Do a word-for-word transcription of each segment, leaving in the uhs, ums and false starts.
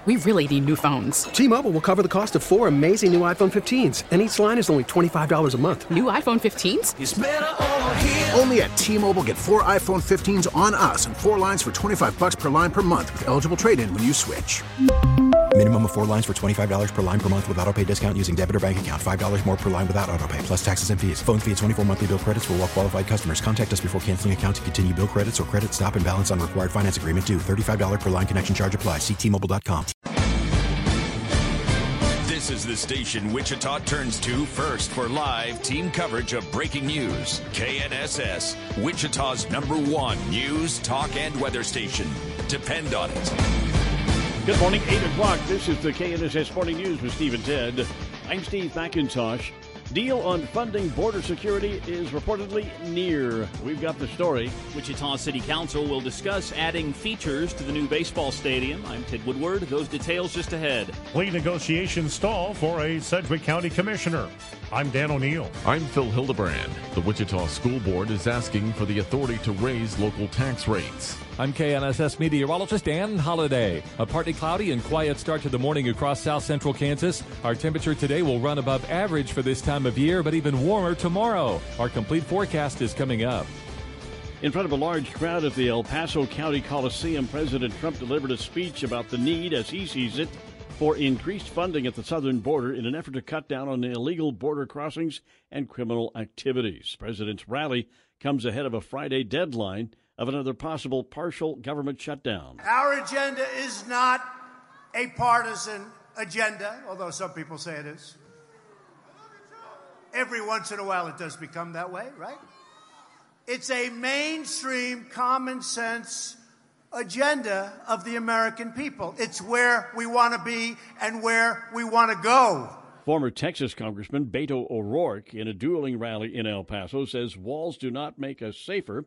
We really need new phones. T-Mobile will cover the cost of four amazing new iPhone fifteens, and each line is only twenty-five dollars a month. New iPhone fifteens? It's better over here. Only at T-Mobile, get four iPhone fifteens on us and four lines for twenty-five dollars per line per month with eligible trade-in when you switch. Minimum of four lines for twenty-five dollars per line per month with autopay discount using debit or bank account. five dollars more per line without autopay, plus taxes and fees. Phone fee at twenty-four monthly bill credits for well-qualified customers. Contact us before canceling account to continue bill credits or credit stop and balance on required finance agreement due. thirty-five dollars per line connection charge applies. See T Mobile dot com. This is the station Wichita turns to first for live team coverage of breaking news. K N S S, Wichita's number one news, talk, and weather station. Depend on it. Good morning, eight o'clock. This is the K N S S Morning News with Steve and Ted. I'm Steve McIntosh. Deal on funding border security is reportedly near. We've got the story. Wichita City Council will discuss adding features to the new baseball stadium. I'm Ted Woodward. Those details just ahead. Plea negotiations stall for a Sedgwick County commissioner. I'm Dan O'Neill. I'm Phil Hildebrand. The Wichita School Board is asking for the authority to raise local tax rates. I'm K N S S meteorologist Ann Holliday. A partly cloudy and quiet start to the morning across south central Kansas. Our temperature today will run above average for this time of year, but even warmer tomorrow. Our complete forecast is coming up. In front of a large crowd at the El Paso County Coliseum, President Trump delivered a speech about the need, as he sees it, for increased funding at the southern border in an effort to cut down on illegal border crossings and criminal activities. The president's rally comes ahead of a Friday deadline of another possible partial government shutdown. Our agenda is not a partisan agenda, although some people say it is. Every once in a while it does become that way, right? It's a mainstream, common sense agenda of the American people. It's where we want to be and where we want to go. Former Texas Congressman Beto O'Rourke, in a dueling rally in El Paso, says walls do not make us safer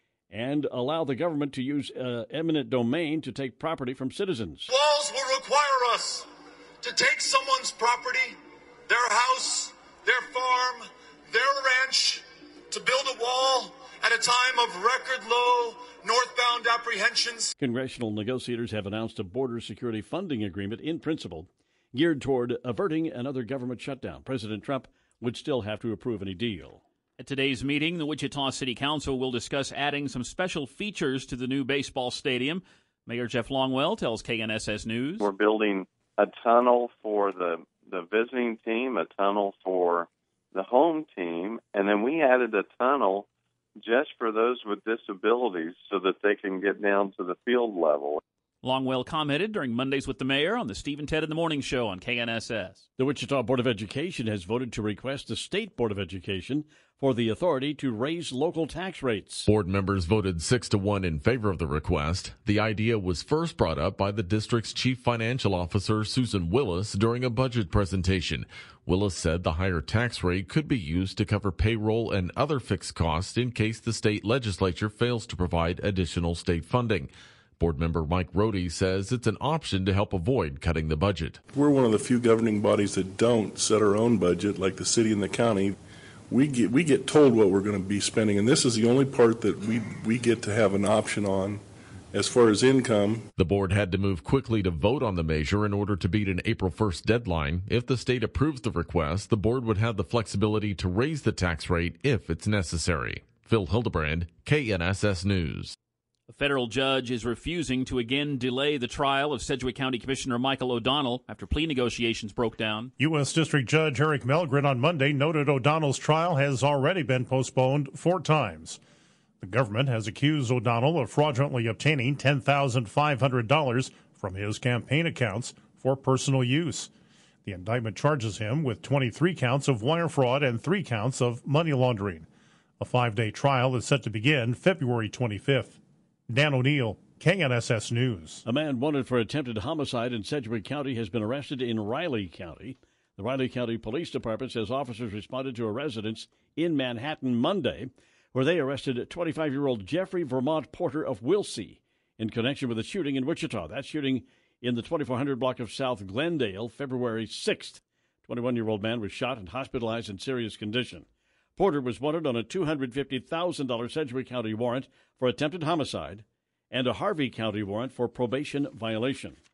and allow the government to use uh, eminent domain to take property from citizens. Walls will require us to take someone's property, their house, their farm, their ranch, to build a wall at a time of record low northbound apprehensions. Congressional negotiators have announced a border security funding agreement in principle geared toward averting another government shutdown. President Trump would still have to approve any deal. At today's meeting, the Wichita City Council will discuss adding some special features to the new baseball stadium. Mayor Jeff Longwell tells K N S S News. We're building a tunnel for the, the visiting team, a tunnel for the home team, and then we added a tunnel just for those with disabilities so that they can get down to the field level. Longwell commented during Mondays with the Mayor on the Steve and Ted in the Morning Show on K N S S. The Wichita Board of Education has voted to request the State Board of Education for the authority to raise local tax rates. Board members voted six to one in favor of the request. The idea was first brought up by the district's chief financial officer, Susan Willis, during a budget presentation. Willis said the higher tax rate could be used to cover payroll and other fixed costs in case the state legislature fails to provide additional state funding. Board member Mike Rohde says it's an option to help avoid cutting the budget. We're one of the few governing bodies that don't set our own budget, like the city and the county. We get we get told what we're going to be spending, and this is the only part that we we get to have an option on as far as income. The board had to move quickly to vote on the measure in order to beat an April first deadline. If the state approves the request, the board would have the flexibility to raise the tax rate if it's necessary. Phil Hildebrand, K N S S News. A federal judge is refusing to again delay the trial of Sedgwick County Commissioner Michael O'Donnell after plea negotiations broke down. U S. District Judge Eric Melgren on Monday noted O'Donnell's trial has already been postponed four times. The government has accused O'Donnell of fraudulently obtaining ten thousand five hundred dollars from his campaign accounts for personal use. The indictment charges him with twenty-three counts of wire fraud and three counts of money laundering. A five-day trial is set to begin February twenty-fifth. Dan O'Neill, K N S S News. A man wanted for attempted homicide in Sedgwick County has been arrested in Riley County. The Riley County Police Department says officers responded to a residence in Manhattan Monday, where they arrested twenty-five-year-old Jeffrey Vermont Porter of Wilsey in connection with a shooting in Wichita. That shooting in the twenty-four hundred block of South Glendale, February sixth. twenty-one-year-old man was shot and hospitalized in serious condition. Porter was wanted on a two hundred fifty thousand dollars Sedgwick County warrant for attempted homicide and a Harvey County warrant for probation violation.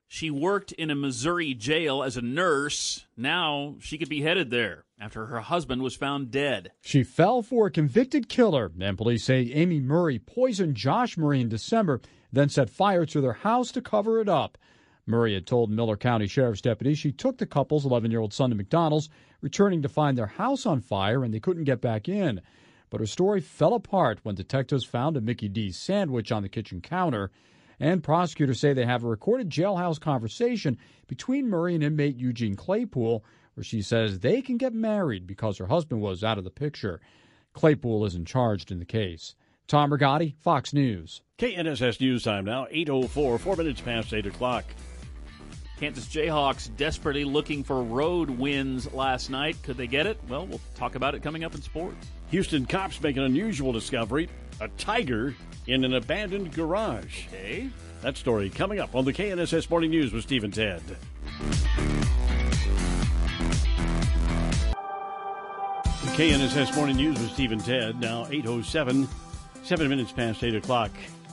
She worked in a Missouri jail as a nurse. Now she could be headed there after her husband was found dead. She fell for a convicted killer, and police say Amy Murray poisoned Josh Murray in December, then set fire to their house to cover it up. Murray had told Miller County Sheriff's deputies she took the couple's eleven-year-old son to McDonald's, returning to find their house on fire, and they couldn't get back in. But her story fell apart when detectives found a Mickey D's sandwich on the kitchen counter. And prosecutors say they have a recorded jailhouse conversation between Murray and inmate Eugene Claypool, where she says they can get married because her husband was out of the picture. Claypool isn't charged in the case. Tom Rigotti, Fox News. K N S S News Time now, eight oh four, four minutes past eight o'clock. Kansas Jayhawks desperately looking for road wins last night. Could they get it? Well, we'll talk about it coming up in sports. Houston cops make an unusual discovery, a tiger in an abandoned garage. Okay. That story coming up on the K N S S Morning News with Steve and Ted. The K N S S Morning News with Steve and Ted, now eight oh seven, seven minutes past eight o'clock.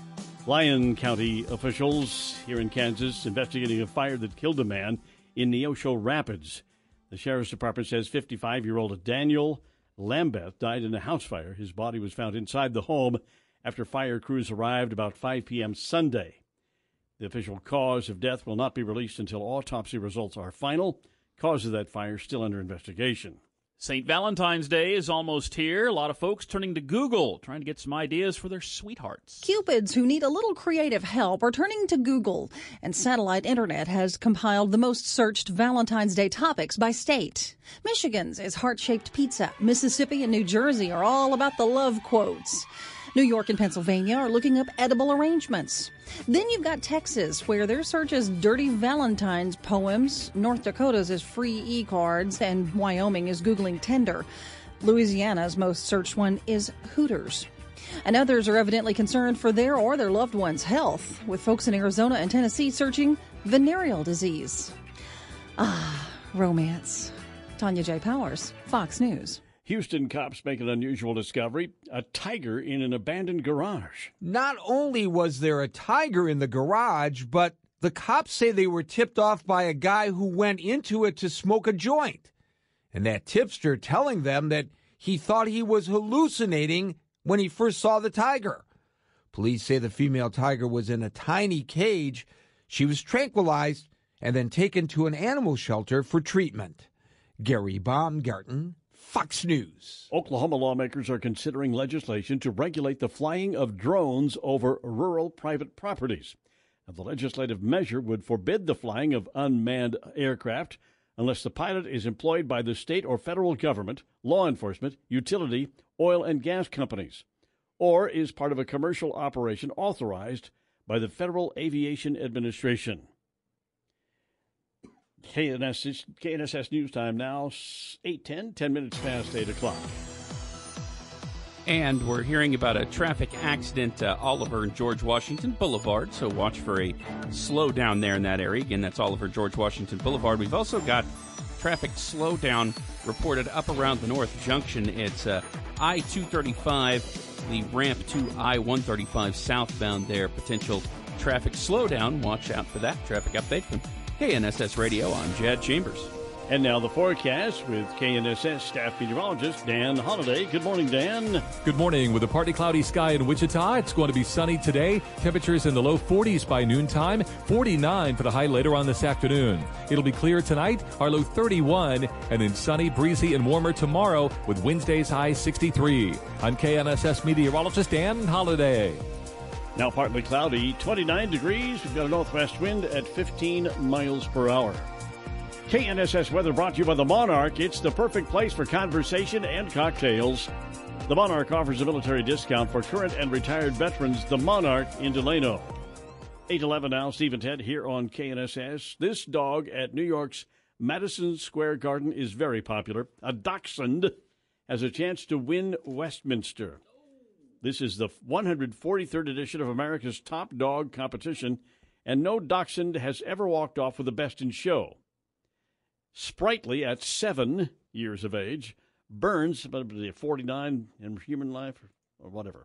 Lyon County officials here in Kansas investigating a fire that killed a man in Neosho Rapids. The Sheriff's Department says fifty-five-year-old Daniel Lambeth died in a house fire. His body was found inside the home after fire crews arrived about five p.m. Sunday. The official cause of death will not be released until autopsy results are final. Cause of that fire still under investigation. Saint Valentine's Day is almost here. A lot of folks turning to Google, trying to get some ideas for their sweethearts. Cupids who need a little creative help are turning to Google, and Satellite Internet has compiled the most searched Valentine's Day topics by state. Michigan's is heart-shaped pizza. Mississippi and New Jersey are all about the love quotes. New York and Pennsylvania are looking up edible arrangements. Then you've got Texas, where their search is dirty Valentine's poems. North Dakota's is free e-cards, and Wyoming is Googling Tinder. Louisiana's most searched one is Hooters. And others are evidently concerned for their or their loved one's health, with folks in Arizona and Tennessee searching venereal disease. Ah, romance. Tanya J. Powers, Fox News. Houston cops make an unusual discovery, a tiger in an abandoned garage. Not only was there a tiger in the garage, but the cops say they were tipped off by a guy who went into it to smoke a joint. And that tipster telling them that he thought he was hallucinating when he first saw the tiger. Police say the female tiger was in a tiny cage. She was tranquilized and then taken to an animal shelter for treatment. Gary Baumgarten, Fox News. Oklahoma lawmakers are considering legislation to regulate the flying of drones over rural private properties. Now, the legislative measure would forbid the flying of unmanned aircraft unless the pilot is employed by the state or federal government, law enforcement, utility, oil and gas companies, or is part of a commercial operation authorized by the Federal Aviation Administration. K N S S, K N S S News Time now, eight ten, ten minutes past eight o'clock. And we're hearing about a traffic accident, uh, Oliver and George Washington Boulevard, so watch for a slowdown there in that area. Again, that's Oliver George Washington Boulevard. We've also got traffic slowdown reported up around the North Junction. It's uh, I two thirty-five, the ramp to I one thirty-five southbound there. Potential traffic slowdown. Watch out for that. Traffic update from K N S S Radio. I'm Jad Chambers. And now the forecast with K N S S staff meteorologist Dan Holliday. Good morning, Dan. Good morning. With a partly cloudy sky in Wichita, it's going to be sunny today. Temperatures in the low forties by noontime, forty-nine for the high later on this afternoon. It'll be clear tonight, our low thirty-one, and then sunny, breezy, and warmer tomorrow with Wednesday's high sixty-three. I'm K N S S meteorologist Dan Holliday. Now partly cloudy, twenty-nine degrees. We've got a northwest wind at fifteen miles per hour. K N S S weather brought to you by the Monarch. It's the perfect place for conversation and cocktails. The Monarch offers a military discount for current and retired veterans. The Monarch in Delano. eight eleven now, Steve and Ted here on K N S S. This dog at New York's Madison Square Garden is very popular. A dachshund has a chance to win Westminster. This is the one hundred forty-third edition of America's Top Dog competition, and no dachshund has ever walked off with the best in show. Sprightly at seven years of age, Burns, about forty-nine in human life or whatever,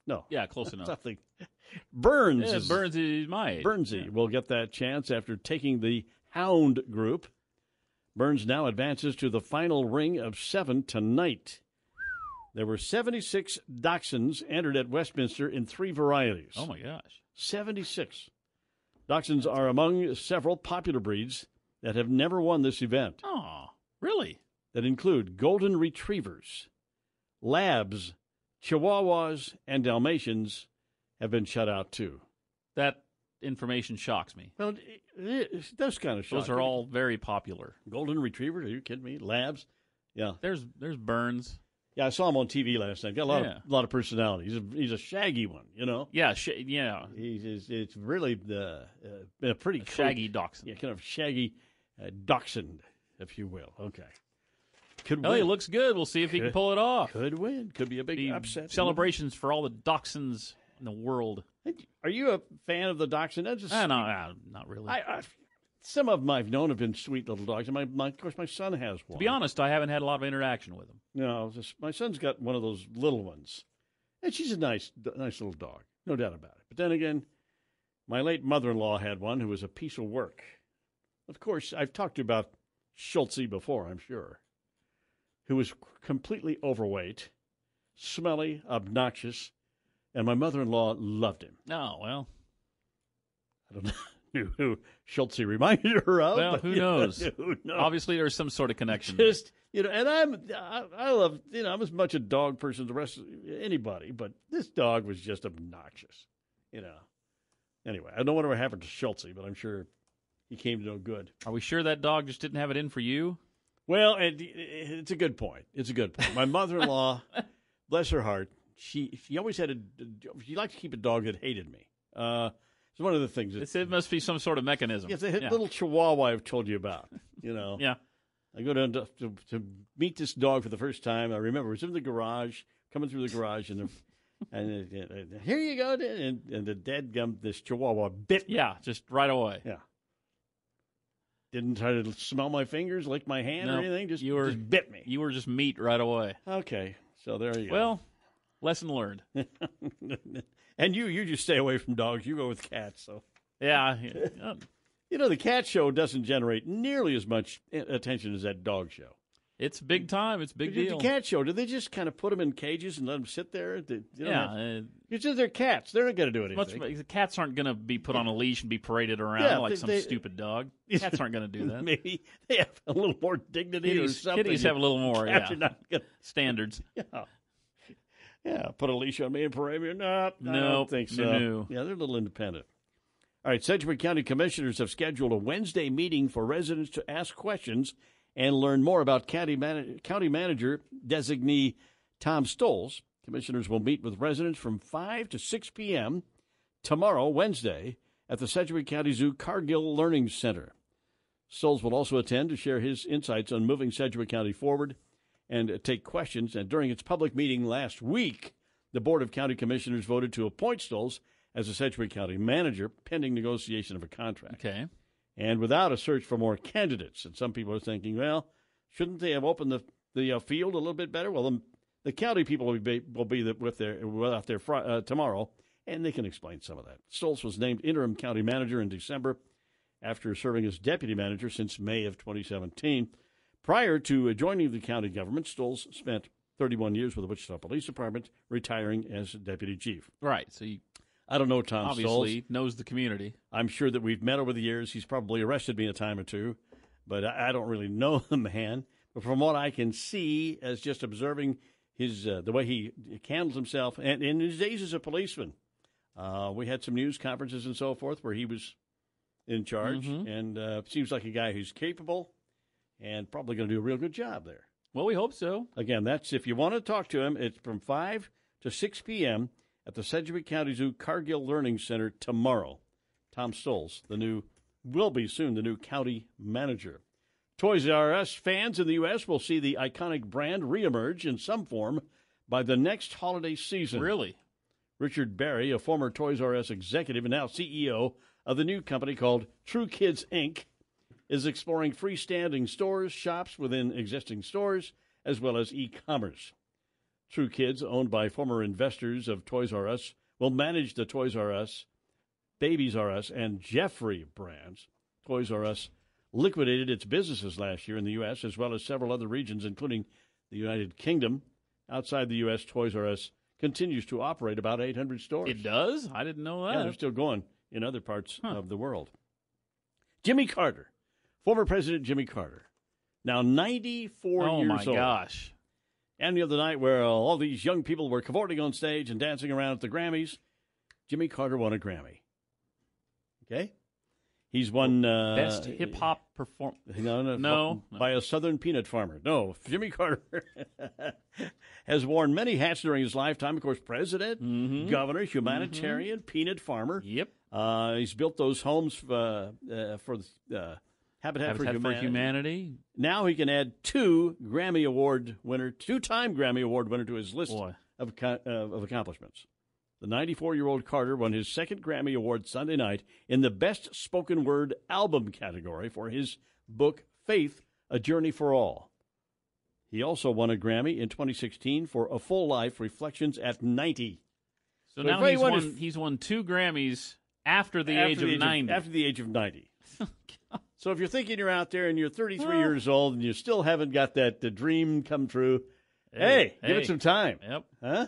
No. Yeah, close enough. Something. Burns. Yeah, is, Burns is my age. Burnsy Yeah. will get that chance after taking the Hound group. Burns now advances to the final ring of seven tonight. There were seventy-six dachshunds entered at Westminster in three varieties. Oh, my gosh. seventy-six. Dachshunds are among several popular breeds that have never won this event. Oh, really? That include golden retrievers, labs, chihuahuas, and Dalmatians have been shut out too. That information shocks me. Well, it, it does kind of shock. Those are all very popular. Golden retrievers? Are you kidding me? Labs? Yeah. There's there's Burns. Yeah, I saw him on T V last night. Got a lot Yeah. of lot of personality. He's a, he's a shaggy one, you know. Yeah, sh- yeah. He's, he's it's really the uh, a pretty A shaggy coat- dachshund. Yeah, kind of shaggy uh, dachshund, if you will. Okay. Could Oh, win. he looks good. We'll see if he can Could- pull it off. Could win. Could be a big Be upset. Celebrations for all the dachshunds in the world. Are you a fan of the dachshund? That's just Ah, no, ah, not really. I, I, some of them I've known have been sweet little dogs. And my, my, of course, my son has one. To be honest, I haven't had a lot of interaction with him. No, just, my son's got one of those little ones, and she's a nice, nice little dog, no doubt about it. But then again, my late mother-in-law had one who was a piece of work. Of course, I've talked to you about Schultze before, I'm sure, who was completely overweight, smelly, obnoxious, and my mother-in-law loved him. Oh, well. I don't know who Schultze reminded her of. Well, but, who you know, knows? who knows? Obviously, there's some sort of connection. there. Just, you know, and I'm, I, I love, you know, I'm as much a dog person as the rest of anybody, but this dog was just obnoxious, you know. Anyway, I don't know whatever happened to Schultze, but I'm sure he came to no good. Are we sure that dog just didn't have it in for you? Well, it, it, it's a good point. It's a good point. My mother-in-law, bless her heart, she she always had a, she liked to keep a dog that hated me. Uh, it's one of the things. That, It's, it must be some sort of mechanism. It's a Yeah. little Chihuahua I've told you about, you know. Yeah. I go down to, to, to meet this dog for the first time. I remember it was in the garage, coming through the garage, and the, and, uh, uh, here you go, and, and the dead gum, this Chihuahua bit me. Yeah, just right away. Yeah. Didn't try to smell my fingers, lick my hand or No, anything. Just, you were, just bit me. You were just meat right away. Okay, so there you go. Well, lesson learned. And you, you just stay away from dogs. You go with cats. So Yeah. yeah. you know the cat show doesn't generate nearly as much attention as that dog show. It's big time. It's a big the, deal. The cat show. Do they just kind of put them in cages and let them sit there? They, they don't Yeah. have- uh, it's just they're cats. They're not going to do anything. much, the cats aren't going to be put on a leash and be paraded around Yeah, like they- some they- stupid dog. Cats aren't going to do that. Maybe they have a little more dignity or Kitties, something. kitties have a little more, Cats yeah. are not gonna, Standards. yeah. Yeah, put a leash on me and parade me. No, I No, don't think so. no. Yeah, they're a little independent. All right, Sedgwick County Commissioners have scheduled a Wednesday meeting for residents to ask questions and learn more about County, Man- County Manager designee Tom Stoles. Commissioners will meet with residents from five to six p.m. tomorrow, Wednesday, at the Sedgwick County Zoo Cargill Learning Center. Stoles will also attend to share his insights on moving Sedgwick County forward and take questions. And during its public meeting last week, the Board of County Commissioners voted to appoint Stoles as the Sedgwick County Manager, pending negotiation of a contract. Okay. And without a search for more candidates. And some people are thinking, well, shouldn't they have opened the the uh, field a little bit better? Well, the, the county people will be will be the, with their well, out there fr- uh, tomorrow, and they can explain some of that. Stoles was named interim county manager in December after serving as deputy manager since May of twenty seventeen. Prior to joining the county government, Stoles spent thirty-one years with the Wichita Police Department, retiring as deputy chief. Right. So you I don't know Tom obviously Stoles. knows the community. I'm sure that we've met over the years. He's probably arrested me a time or two, but I I don't really know the man. But from what I can see, as just observing his uh, the way he handles himself, and in his days as a policeman, uh, we had some news conferences and so forth where he was in charge, Mhm. and uh, seems like a guy who's capable and probably going to do a real good job there. Well, we hope so. Again, that's if you want to talk to him, it's from five to six p.m. at the Sedgwick County Zoo Cargill Learning Center tomorrow. Tom Stoles, the new, will be soon the new county manager. Toys R Us fans in the U S will see the iconic brand reemerge in some form by the next holiday season. Really? Richard Berry, a former Toys R Us executive and now C E O of the new company called True Kids, Incorporated, is exploring freestanding stores, shops within existing stores, as well as e-commerce. True Kids, owned by former investors of Toys R Us, will manage the Toys R Us, Babies R Us, and Jeffrey brands. Toys R Us liquidated its businesses last year in the U S as well as several other regions, including the United Kingdom. Outside the U S, Toys R Us continues to operate about eight hundred stores. It does? I didn't know that. Yeah, they're still going in other parts huh. of the world. Jimmy Carter, former President Jimmy Carter, now ninety-four oh years my old. Oh, my gosh. And the other night where uh, all these young people were cavorting on stage and dancing around at the Grammys, Jimmy Carter won a Grammy. Okay? He's won... Uh, Best hip-hop perform... No, no, no, By a Southern peanut farmer. No, Jimmy Carter has worn many hats during his lifetime. Of course, president, mm-hmm. governor, humanitarian, mm-hmm. peanut farmer. Yep. Uh, he's built those homes uh, uh, for uh, Habitat, Habitat for, Humanity. for Humanity. Now he can add two Grammy Award winner, two-time Grammy Award winner to his list of, uh, of accomplishments. The ninety-four-year-old Carter won his second Grammy Award Sunday night in the Best Spoken Word Album category for his book, Faith, A Journey for All. He also won a Grammy in twenty sixteen for A Full Life, Reflections at ninety. So, so now he's won, won, he's won two Grammys after the after age the of age ninety. Of, after the age of ninety. So if you're thinking you're out there and you're thirty-three oh. years old and you still haven't got that the dream come true, hey, hey, hey, give it some time. Yep. Huh?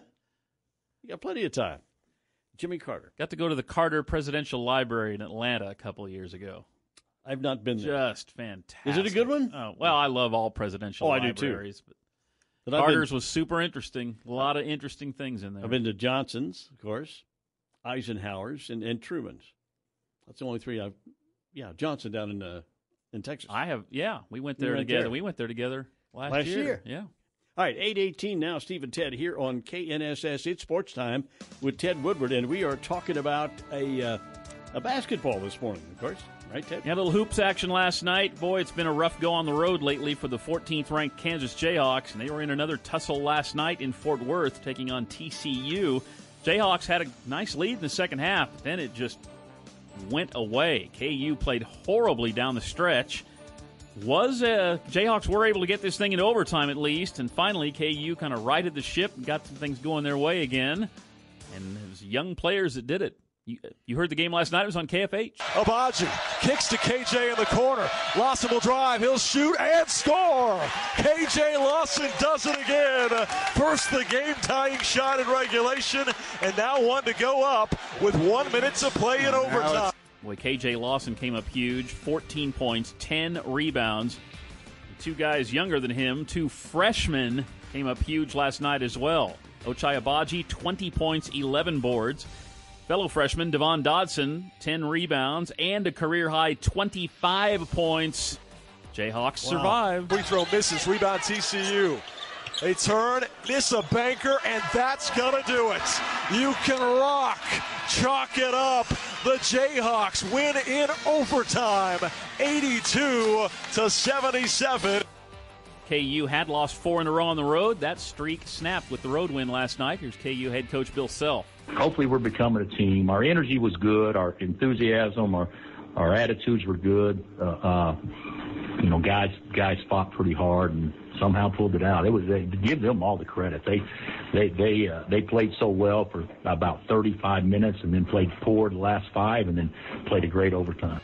You got plenty of time. Jimmy Carter. Got to go to the Carter Presidential Library in Atlanta a couple of years ago. I've not been there. Just fantastic. Is it a good one? Oh, well, I love all presidential oh, libraries. I do too. But but Carter's been, was super interesting. A lot of interesting things in there. I've been to Johnson's, of course, Eisenhower's, and, and Truman's. That's the only three I've. Yeah, Johnson down in uh, in Texas. I have. Yeah, we went there we went together. There. We went there together last, last year. year. Yeah. All right, eight eighteen now. Steve and Ted here on K N S S. It's Sports Time with Ted Woodward, and we are talking about a uh, a basketball this morning, of course. Right, Ted? Yeah, a little hoops action last night. Boy, it's been a rough go on the road lately for the fourteenth-ranked Kansas Jayhawks, and they were in another tussle last night in Fort Worth, taking on T C U. Jayhawks had a nice lead in the second half, but then it just went away. K U played horribly down the stretch. Was uh, Jayhawks were able to get this thing in overtime at least, and finally K U kind of righted the ship and got some things going their way again. And it was young players that did it. You, you heard the game last night. It was on K F H. Abaji kicks to K J in the corner. Lawson will drive. He'll shoot and score. K J Lawson does it again. First the game-tying shot in regulation, and now one to go up with one minute to play in overtime. Boy, K J Lawson came up huge. fourteen points, ten rebounds. Two guys younger than him, two freshmen, came up huge last night as well. Ochai Abaji, twenty points, eleven boards. Fellow freshman Devon Dodson, ten rebounds, and a career-high twenty-five points. Jayhawks wow. survive. Free throw misses, rebound T C U. They turn, miss a banker, and that's going to do it. You can rock, chalk it up. The Jayhawks win in overtime, eighty-two to seventy-seven. K U had lost four in a row on the road. That streak snapped with the road win last night. Here's K U head coach Bill Self. Hopefully we're becoming a team. Our energy was good. Our enthusiasm, our our attitudes were good. Uh, uh, you know, guys guys fought pretty hard and somehow pulled it out. It was they, to give them all the credit. They they they uh, they played so well for about thirty-five minutes and then played poor the last five and then played a great overtime.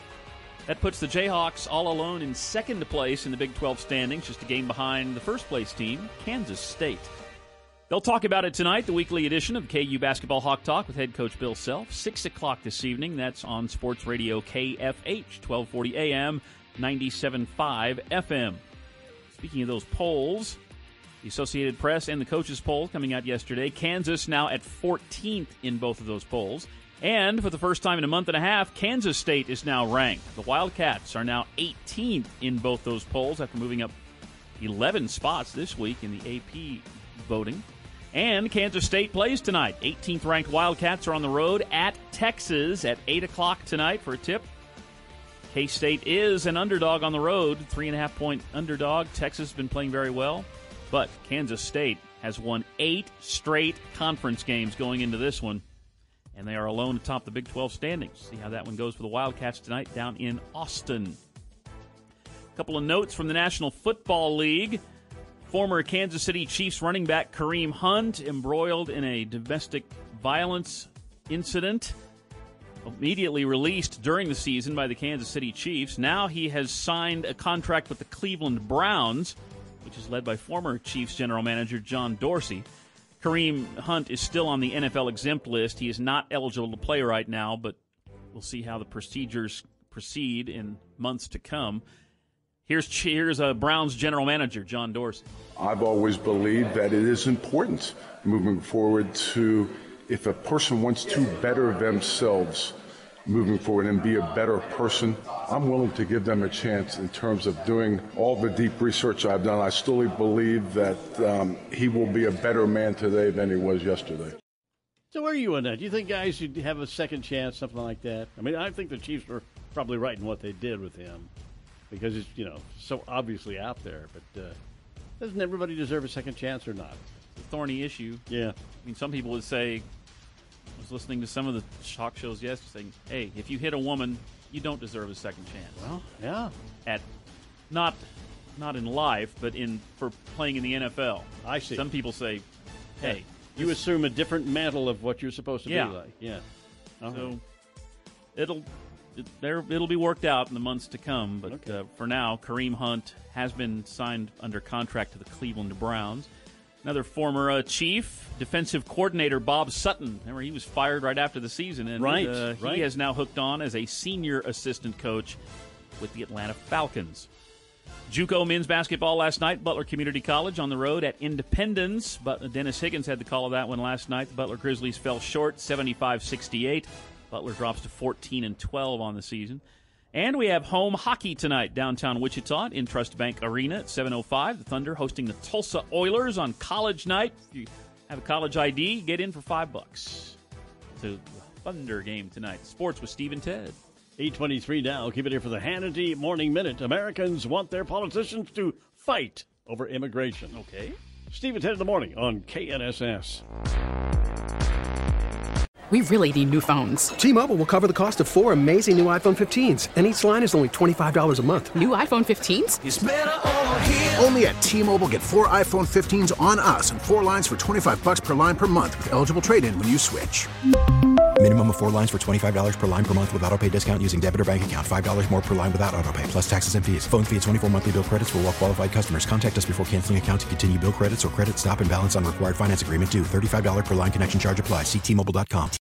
That puts the Jayhawks all alone in second place in the Big twelve standings, just a game behind the first-place team, Kansas State. They'll talk about it tonight, the weekly edition of K U Basketball Hawk Talk with head coach Bill Self. six o'clock this evening. That's on Sports Radio K F H, twelve forty A M, ninety-seven point five F M. Speaking of those polls, the Associated Press and the coaches' poll coming out yesterday. Kansas now at fourteenth in both of those polls. And for the first time in a month and a half, Kansas State is now ranked. The Wildcats are now eighteenth in both those polls after moving up eleven spots this week in the A P voting. And Kansas State plays tonight. eighteenth-ranked Wildcats are on the road at Texas at eight o'clock tonight for a tip. K-State is an underdog on the road, three-and-a-half-point underdog. Texas has been playing very well, but Kansas State has won eight straight conference games going into this one, and they are alone atop the Big twelve standings. See how that one goes for the Wildcats tonight down in Austin. A couple of notes from the National Football League. Former Kansas City Chiefs running back Kareem Hunt embroiled in a domestic violence incident, immediately released during the season by the Kansas City Chiefs. Now he has signed a contract with the Cleveland Browns, which is led by former Chiefs general manager John Dorsey. Kareem Hunt is still on the N F L exempt list. He is not eligible to play right now, but we'll see how the procedures proceed in months to come. Here's here's a Browns general manager, John Dorsey. I've always believed that it is important moving forward to, if a person wants to better themselves moving forward and be a better person, I'm willing to give them a chance in terms of doing all the deep research I've done. I still believe that um, he will be a better man today than he was yesterday. So where are you on that? Do you think guys should have a second chance, something like that? I mean, I think the Chiefs were probably right in what they did with him because it's, you know, so obviously out there. But uh, doesn't everybody deserve a second chance or not? It's a thorny issue. Yeah. I mean, some people would say, I was listening to some of the talk shows yesterday saying, hey, if you hit a woman, you don't deserve a second chance. Well, yeah. At not not in life, but in for playing in the N F L. I see. Some people say, hey. You this, assume a different mantle of what you're supposed to yeah. be like. Yeah. Uh-huh. So it'll it, there it'll be worked out in the months to come. But Okay. uh, for now, Kareem Hunt has been signed under contract to the Cleveland Browns. Another former uh, Chief, defensive coordinator Bob Sutton. Remember, he was fired right after the season. And Right, uh, right. he has now hooked on as a senior assistant coach with the Atlanta Falcons. JUCO men's basketball last night, Butler Community College on the road at Independence. But Dennis Higgins had the call of that one last night. The Butler Grizzlies fell short, seventy-five sixty-eight. Butler drops to fourteen and twelve on the season. And we have home hockey tonight, downtown Wichita at Intrust Bank Arena at seven oh five. The Thunder hosting the Tulsa Oilers on college night. If you have a college I D, get in for five bucks. To the Thunder game tonight. Sports with Steve and Ted. eight twenty-three now. Keep it here for the Hannity Morning Minute. Americans want their politicians to fight over immigration. Okay. Steve and Ted in the morning on K N S S. We really need new phones. T-Mobile will cover the cost of four amazing new iPhone fifteens, and each line is only twenty-five dollars a month. New iPhone fifteens? It's better over here. Only at T-Mobile, get four iPhone fifteens on us and four lines for twenty-five bucks per line per month with eligible trade-in when you switch. Minimum of four lines for twenty-five dollars per line per month with autopay discount using debit or bank account. five dollars more per line without autopay, plus taxes and fees. Phone fee at twenty-four monthly bill credits for well-qualified customers. Contact us before canceling account to continue bill credits or credit stop and balance on required finance agreement due. thirty-five dollars per line connection charge applies. See T Mobile dot com.